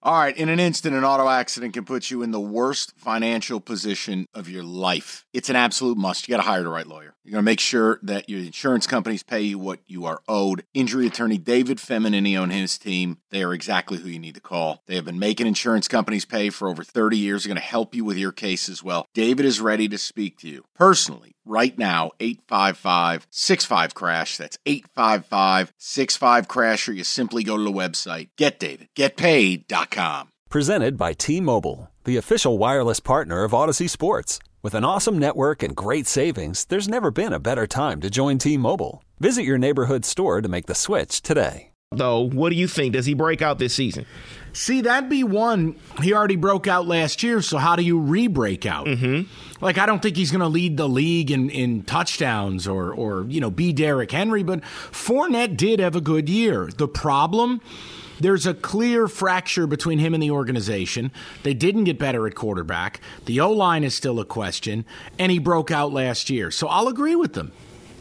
All right, in an instant, an auto accident can put you in the worst financial position of your life. It's an absolute must. You got to hire the right lawyer. You're going to make sure that your insurance companies pay you what you are owed. Injury attorney David Feminini and his team, they are exactly who you need to call. They have been making insurance companies pay for over 30 years. They're going to help you with your case as well. David is ready to speak to you personally. Right now, 855-65-CRASH. That's 855-65-CRASH, or you simply go to the website, getdavidgetpaid.com. Presented by T-Mobile, the official wireless partner of Odyssey Sports. With an awesome network and great savings, there's never been a better time to join T-Mobile. Visit your neighborhood store to make the switch today. Though, what do you think? Does he break out this season? See, that'd be one. He already broke out last year, so how do you re-break out? Like, I don't think he's going to lead the league in touchdowns or be Derrick Henry, but Fournette did have a good year. The problem, there's a clear fracture between him and the organization. They didn't get better at quarterback. The O-line is still a question, and he broke out last year. So I'll agree with them.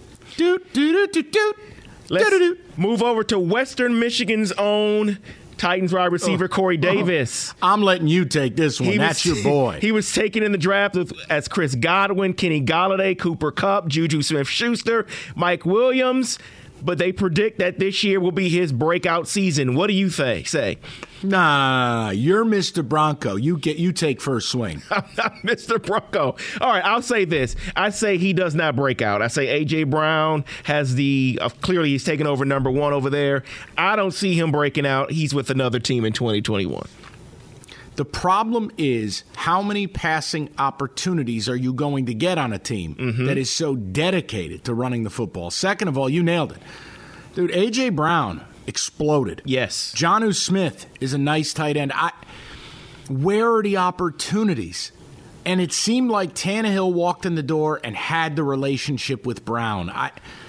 Let's move over to Western Michigan's own Titans wide receiver Corey Davis. I'm letting you take this one. That's your boy. He was taken in the draft as Chris Godwin, Kenny Golladay, Cooper Kupp, Juju Smith-Schuster, Mike Williams. But they predict that this year will be his breakout season. What do you say? Nah, you're Mr. Bronco. You take first swing. I'm not Mr. Bronco. All right, I'll say this. I say he does not break out. I say A.J. Brown has clearly he's taken over number one over there. I don't see him breaking out. He's with another team in 2021. The problem is, how many passing opportunities are you going to get on a team that is so dedicated to running the football? Second of all, you nailed it. Dude, A.J. Brown exploded. Yes. Jonnu Smith is a nice tight end. Where are the opportunities? And it seemed like Tannehill walked in the door and had the relationship with Brown. I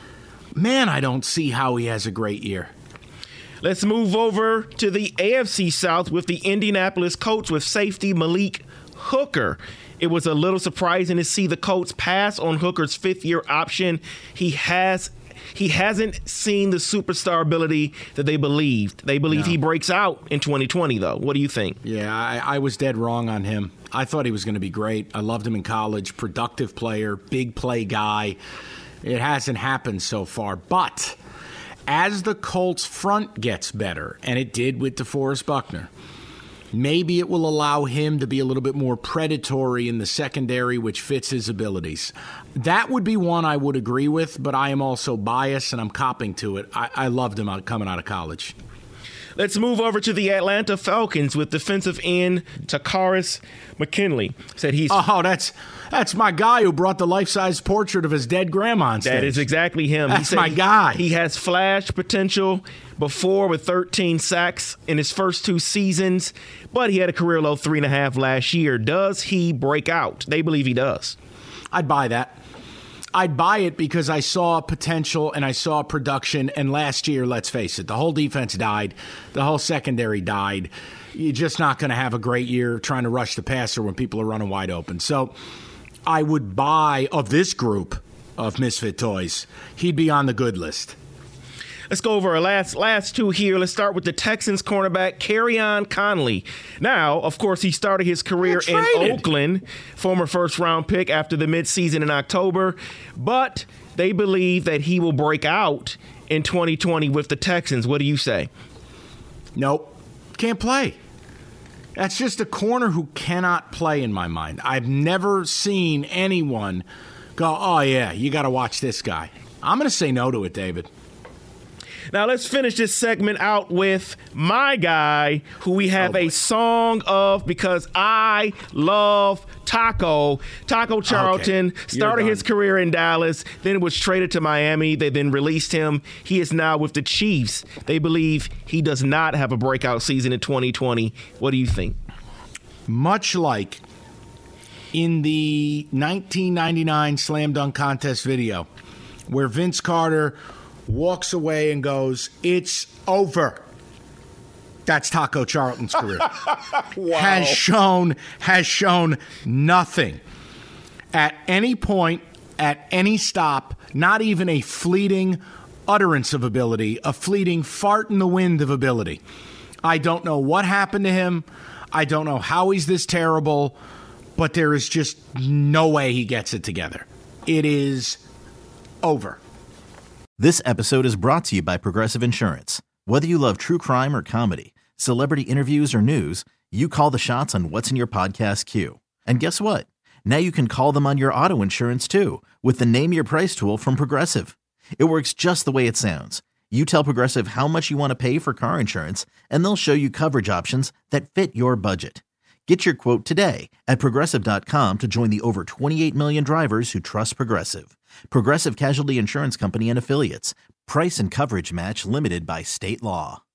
don't see how he has a great year. Let's move over to the AFC South with the Indianapolis Colts with safety Malik Hooker. It was a little surprising to see the Colts pass on Hooker's fifth-year option. He hasn't seen the superstar ability that they believed. They believe he breaks out in 2020, though. What do you think? Yeah, I was dead wrong on him. I thought he was going to be great. I loved him in college. Productive player, big play guy. It hasn't happened so far, but as the Colts front gets better, and it did with DeForest Buckner, maybe it will allow him to be a little bit more predatory in the secondary, which fits his abilities. That would be one I would agree with, but I am also biased, and I'm copping to it. I loved him coming out of college. Let's move over to the Atlanta Falcons with defensive end Takaris McKinley. Said he's that's my guy who brought the life-size portrait of his dead grandma on stage. That is exactly him. That's my guy. He has flash potential before with 13 sacks in his first two seasons, but he had a career low 3.5 last year. Does he break out? They believe he does. I'd buy that. I'd buy it because I saw potential and I saw production, and last year, let's face it, the whole defense died. The whole secondary died. You're just not going to have a great year trying to rush the passer when people are running wide open. So I would buy, of this group of misfit toys, he'd be on the good list. Let's go over our last two here. Let's start with the Texans cornerback, Kerryon Conley. Now, of course, he started his career in Oakland, former first-round pick after the midseason in October. But they believe that he will break out in 2020 with the Texans. What do you say? Nope. Can't play. That's just a corner who cannot play in my mind. I've never seen anyone go, oh, yeah, you got to watch this guy. I'm going to say no to it, David. Now, let's finish this segment out with my guy, who we have a song of because I love Taco. Taco Charlton started his career in Dallas, then was traded to Miami. They then released him. He is now with the Chiefs. They believe he does not have a breakout season in 2020. What do you think? Much like in the 1999 Slam Dunk Contest video, where Vince Carter walks away and goes, "It's over." That's Taco Charlton's career. Wow. Has shown nothing at any point, at any stop, not even a fleeting utterance of ability, a fleeting fart in the wind of ability. I don't know what happened to him. I don't know how he's this terrible, but there is just no way he gets it together. It is over. This episode is brought to you by Progressive Insurance. Whether you love true crime or comedy, celebrity interviews or news, you call the shots on what's in your podcast queue. And guess what? Now you can call them on your auto insurance too with the Name Your Price tool from Progressive. It works just the way it sounds. You tell Progressive how much you want to pay for car insurance, and they'll show you coverage options that fit your budget. Get your quote today at Progressive.com to join the over 28 million drivers who trust Progressive. Progressive Casualty Insurance Company and Affiliates. Price and coverage match limited by state law.